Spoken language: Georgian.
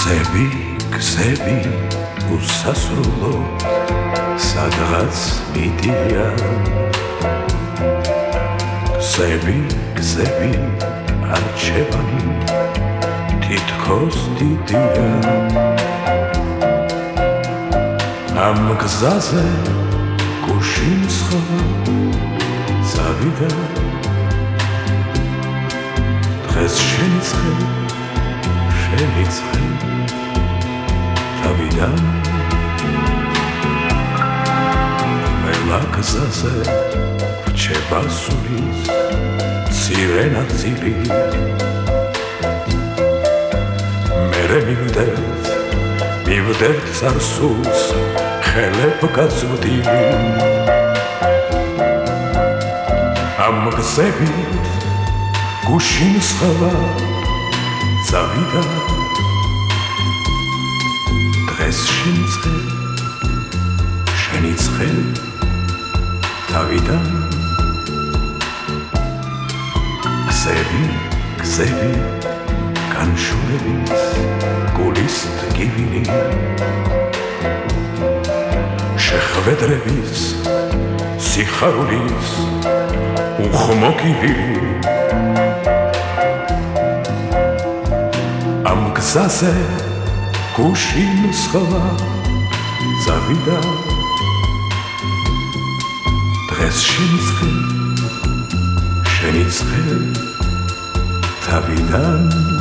გზები, გზები უსასრულო სადღაც მიდიან. გზები, გზები არჩევანი თითქოს დიდია. ამ გზაზე გუშინ სხვა წავიდა. დღეს შენიცხე, შენიცხე თავიდან. მელა გზაზე რჩება სულის მცირე ნაწილი. მერე მივდევთ წარსულს ხელებ გაწვდილი. ამ გზებით გუშინ სხვა წავიდა. დღეს შენიცხე, შენიცხე თავიდან. გზები, გზები განშურების გულის ტკივილი. შეხვედრების სიხარულის უხმო კივილი. ამ გზაზე გუშინ სხვა წავიდა. დღეს შენიცხე, შენიცხე თავიდან.